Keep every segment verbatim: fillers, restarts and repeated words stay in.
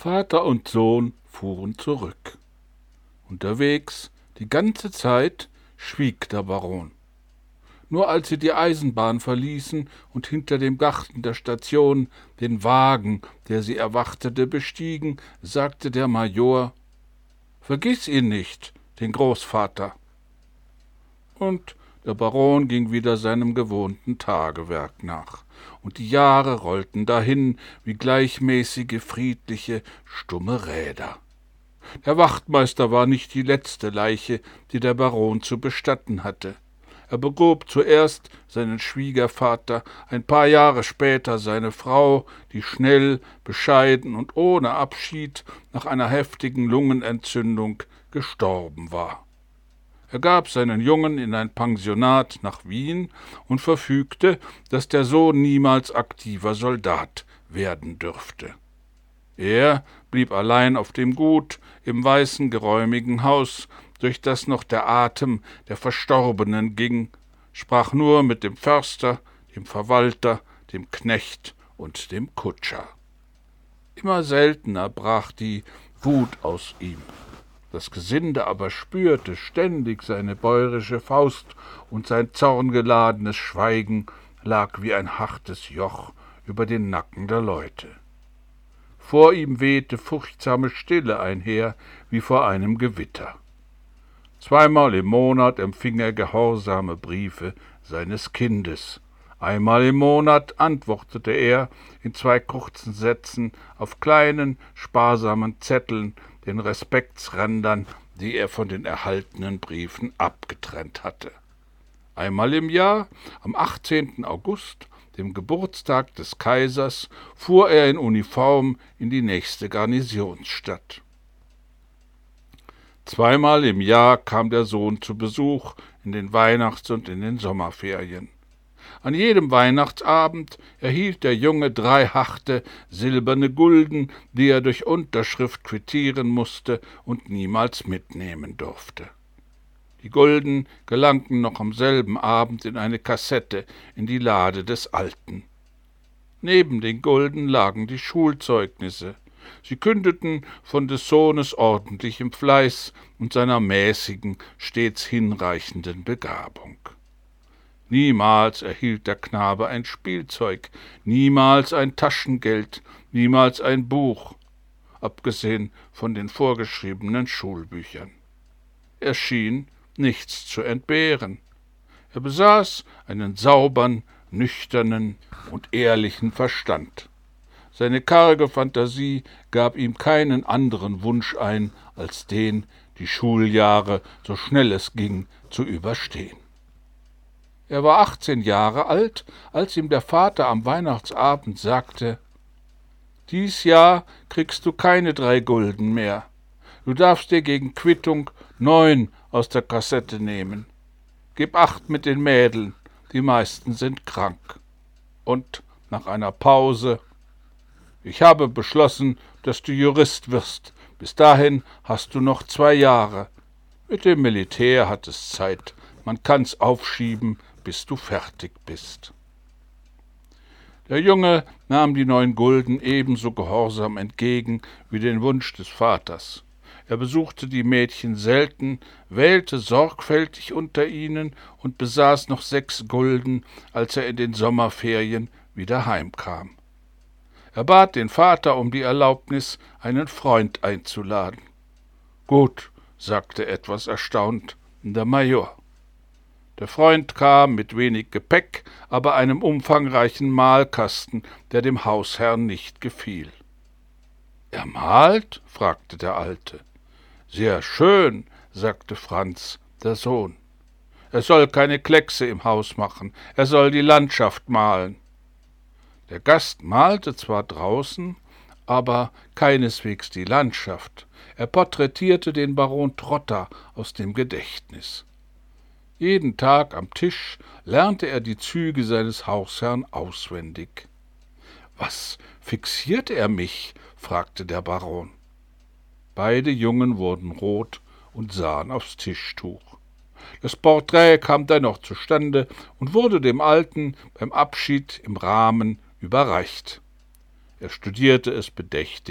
Vater und Sohn fuhren zurück. Unterwegs, die ganze Zeit, schwieg der Baron. Nur als sie die Eisenbahn verließen und hinter dem Garten der Station den Wagen, der sie erwartete, bestiegen, sagte der Major: »Vergiss ihn nicht, den Großvater.« Und der Baron ging wieder seinem gewohnten Tagewerk nach, und die Jahre rollten dahin wie gleichmäßige, friedliche, stumme Räder. Der Wachtmeister war nicht die letzte Leiche, die der Baron zu bestatten hatte. Er begrub zuerst seinen Schwiegervater, ein paar Jahre später seine Frau, die schnell, bescheiden und ohne Abschied nach einer heftigen Lungenentzündung gestorben war. Er gab seinen Jungen in ein Pensionat nach Wien und verfügte, dass der Sohn niemals aktiver Soldat werden dürfte. Er blieb allein auf dem Gut im weißen, geräumigen Haus, durch das noch der Atem der Verstorbenen ging, sprach nur mit dem Förster, dem Verwalter, dem Knecht und dem Kutscher. Immer seltener brach die Wut aus ihm. Das Gesinde aber spürte ständig seine bäurische Faust, und sein zorngeladenes Schweigen lag wie ein hartes Joch über den Nacken der Leute. Vor ihm wehte furchtsame Stille einher, wie vor einem Gewitter. Zweimal im Monat empfing er gehorsame Briefe seines Kindes. Einmal im Monat antwortete er in zwei kurzen Sätzen auf kleinen, sparsamen Zetteln den Respektsrändern, die er von den erhaltenen Briefen abgetrennt hatte. Einmal im Jahr, am achtzehnten August, dem Geburtstag des Kaisers, fuhr er in Uniform in die nächste Garnisonsstadt. Zweimal im Jahr kam der Sohn zu Besuch in den Weihnachts- und in den Sommerferien. An jedem Weihnachtsabend erhielt der Junge drei harte, silberne Gulden, die er durch Unterschrift quittieren musste und niemals mitnehmen durfte. Die Gulden gelangten noch am selben Abend in eine Kassette in die Lade des Alten. Neben den Gulden lagen die Schulzeugnisse. Sie kündeten von des Sohnes ordentlichem Fleiß und seiner mäßigen, stets hinreichenden Begabung. Niemals erhielt der Knabe ein Spielzeug, niemals ein Taschengeld, niemals ein Buch, abgesehen von den vorgeschriebenen Schulbüchern. Er schien nichts zu entbehren. Er besaß einen saubern, nüchternen und ehrlichen Verstand. Seine karge Fantasie gab ihm keinen anderen Wunsch ein, als den, die Schuljahre, so schnell es ging, zu überstehen. Er war achtzehn Jahre alt, als ihm der Vater am Weihnachtsabend sagte: »Dies Jahr kriegst du keine drei Gulden mehr. Du darfst dir gegen Quittung neun aus der Kassette nehmen. Gib acht mit den Mädeln, die meisten sind krank.« Und nach einer Pause: »Ich habe beschlossen, dass du Jurist wirst. Bis dahin hast du noch zwei Jahre. Mit dem Militär hat es Zeit. Man kann's aufschieben, bis du fertig bist.« Der Junge nahm die neun Gulden ebenso gehorsam entgegen wie den Wunsch des Vaters. Er besuchte die Mädchen selten, wählte sorgfältig unter ihnen und besaß noch sechs Gulden, als er in den Sommerferien wieder heimkam. Er bat den Vater um die Erlaubnis, einen Freund einzuladen. »Gut«, sagte etwas erstaunt der Major. Der Freund kam mit wenig Gepäck, aber einem umfangreichen Malkasten, der dem Hausherrn nicht gefiel. »Er malt?« fragte der Alte. »Sehr schön«, sagte Franz, der Sohn. »Er soll keine Kleckse im Haus machen, er soll die Landschaft malen.« Der Gast malte zwar draußen, aber keineswegs die Landschaft. Er porträtierte den Baron Trotta aus dem Gedächtnis. Jeden Tag am Tisch lernte er die Züge seines Hausherrn auswendig. »Was fixiert er mich?« fragte der Baron. Beide Jungen wurden rot und sahen aufs Tischtuch. Das Porträt kam dennoch zustande und wurde dem Alten beim Abschied im Rahmen überreicht. Er studierte es bedächtig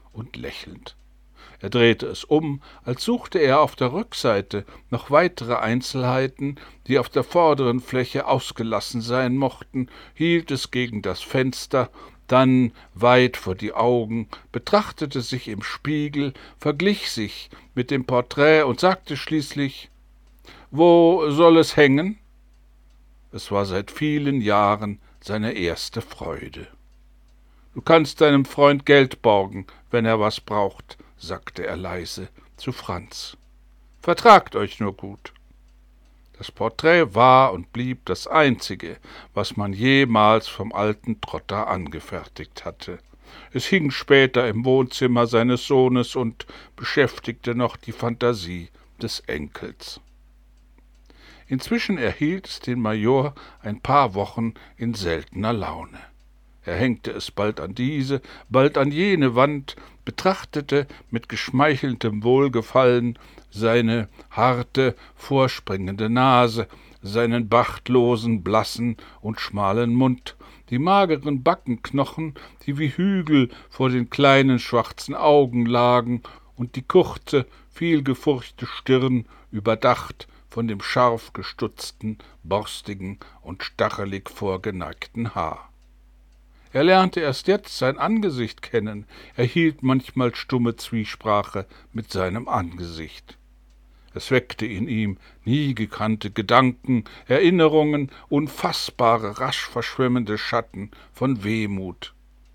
und lächelnd. Er drehte es um, als suchte er auf der Rückseite noch weitere Einzelheiten, die auf der vorderen Fläche ausgelassen sein mochten, hielt es gegen das Fenster, dann weit vor die Augen, betrachtete sich im Spiegel, verglich sich mit dem Porträt und sagte schließlich: »Wo soll es hängen?« Es war seit vielen Jahren seine erste Freude. »Du kannst deinem Freund Geld borgen, wenn er was braucht«, sagte er leise zu Franz. »Vertragt euch nur gut.« Das Porträt war und blieb das einzige, was man jemals vom alten Trotter angefertigt hatte. Es hing später im Wohnzimmer seines Sohnes und beschäftigte noch die Fantasie des Enkels. Inzwischen erhielt es den Major ein paar Wochen in seltener Laune. Er hängte es bald an diese, bald an jene Wand, betrachtete mit geschmeicheltem Wohlgefallen seine harte, vorspringende Nase, seinen bartlosen, blassen und schmalen Mund, die mageren Backenknochen, die wie Hügel vor den kleinen schwarzen Augen lagen, und die kurze, vielgefurchte Stirn, überdacht von dem scharf gestutzten, borstigen und stachelig vorgeneigten Haar. Er lernte erst jetzt sein Angesicht kennen, er hielt manchmal stumme Zwiesprache mit seinem Angesicht. Es weckte in ihm nie gekannte Gedanken, Erinnerungen, unfassbare, rasch verschwimmende Schatten von Wehmut.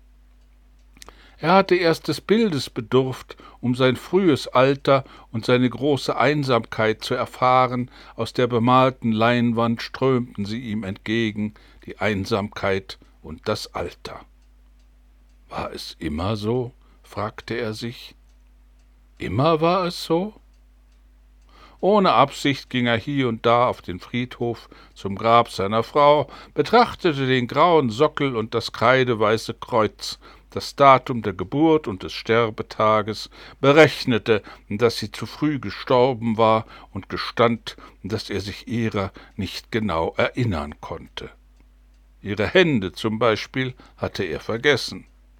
Er hatte erst des Bildes bedurft, um sein frühes Alter und seine große Einsamkeit zu erfahren. Aus der bemalten Leinwand strömten sie ihm entgegen, die Einsamkeit und das Alter. War es immer so? Fragte er sich. Immer war es so? Ohne Absicht ging er hier und da auf den Friedhof zum Grab seiner Frau, betrachtete den grauen Sockel und das kreideweiße Kreuz, das Datum der Geburt und des Sterbetages, berechnete, dass sie zu früh gestorben war, und gestand, dass er sich ihrer nicht genau erinnern konnte. Ihre Hände zum Beispiel hatte er vergessen.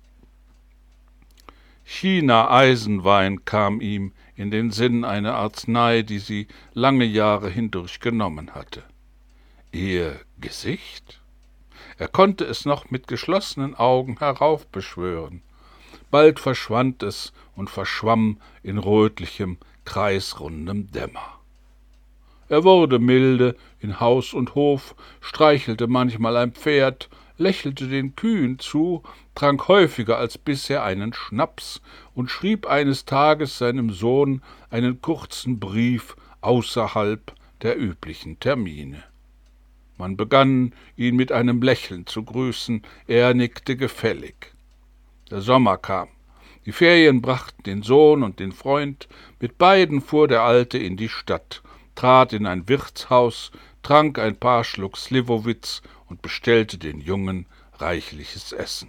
China-Eisenwein kam ihm in den Sinn, eine Arznei, die sie lange Jahre hindurch genommen hatte. Ihr Gesicht? Er konnte es noch mit geschlossenen Augen heraufbeschwören. Bald verschwand es und verschwamm in rötlichem, kreisrundem Dämmer. Er wurde milde in Haus und Hof, streichelte manchmal ein Pferd, lächelte den Kühen zu, trank häufiger als bisher einen Schnaps und schrieb eines Tages seinem Sohn einen kurzen Brief außerhalb der üblichen Termine. Man begann, ihn mit einem Lächeln zu grüßen, er nickte gefällig. Der Sommer kam. Die Ferien brachten den Sohn und den Freund, mit beiden fuhr der Alte in die Stadt, trat in ein Wirtshaus, trank ein paar Schluck Slivovitz und bestellte den Jungen reichliches Essen.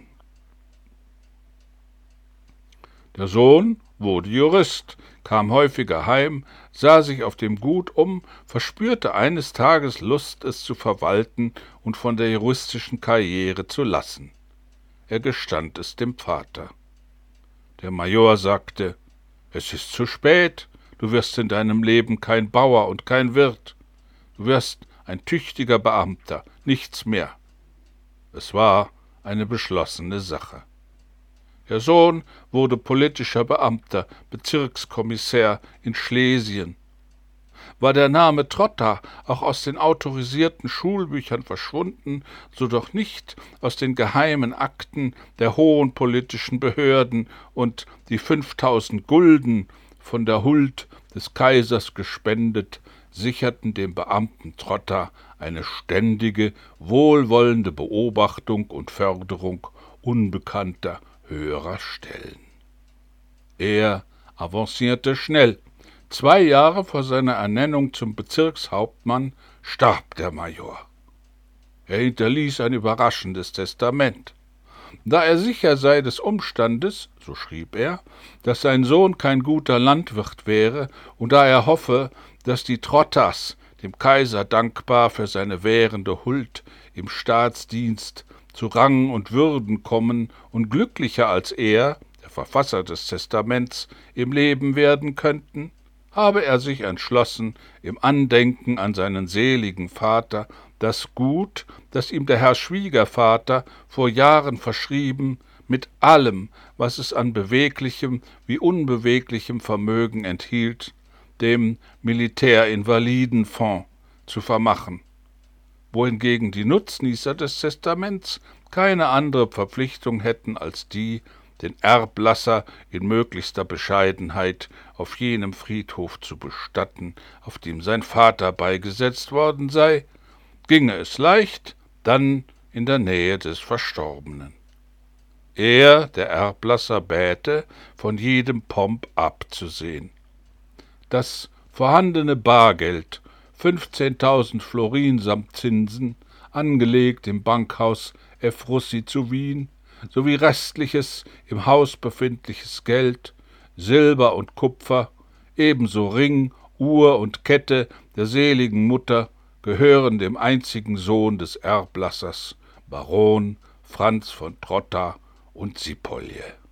Der Sohn wurde Jurist, kam häufiger heim, sah sich auf dem Gut um, verspürte eines Tages Lust, es zu verwalten und von der juristischen Karriere zu lassen. Er gestand es dem Vater. Der Major sagte: »Es ist zu spät, du wirst in deinem Leben kein Bauer und kein Wirt. Du wirst ein tüchtiger Beamter, nichts mehr.« Es war eine beschlossene Sache. Der Sohn wurde politischer Beamter, Bezirkskommissär in Schlesien. War der Name Trotta auch aus den autorisierten Schulbüchern verschwunden, so doch nicht aus den geheimen Akten der hohen politischen Behörden, und die fünftausend Gulden, von der Huld des Kaisers gespendet, sicherten dem Beamten Trotta eine ständige, wohlwollende Beobachtung und Förderung unbekannter höherer Stellen. Er avancierte schnell. Zwei Jahre vor seiner Ernennung zum Bezirkshauptmann starb der Major. Er hinterließ ein überraschendes Testament. Da er sicher sei des Umstandes, so schrieb er, dass sein Sohn kein guter Landwirt wäre, und da er hoffe, dass die Trottas dem Kaiser dankbar für seine währende Huld im Staatsdienst zu Rang und Würden kommen und glücklicher als er, der Verfasser des Testaments, im Leben werden könnten, habe er sich entschlossen, im Andenken an seinen seligen Vater das Gut, das ihm der Herr Schwiegervater vor Jahren verschrieben, mit allem, was es an beweglichem wie unbeweglichem Vermögen enthielt, dem Militärinvalidenfonds zu vermachen, wohingegen die Nutznießer des Testaments keine andere Verpflichtung hätten als die, den Erblasser in möglichster Bescheidenheit auf jenem Friedhof zu bestatten, auf dem sein Vater beigesetzt worden sei, ginge es leicht, dann in der Nähe des Verstorbenen. Er, der Erblasser, bäte, von jedem Pomp abzusehen. Das vorhandene Bargeld, fünfzehntausend Florin samt Zinsen, angelegt im Bankhaus F. Russi zu Wien, sowie restliches im Haus befindliches Geld, Silber und Kupfer, ebenso Ring, Uhr und Kette der seligen Mutter, gehören dem einzigen Sohn des Erblassers, Baron Franz von Trotta und Sipolje.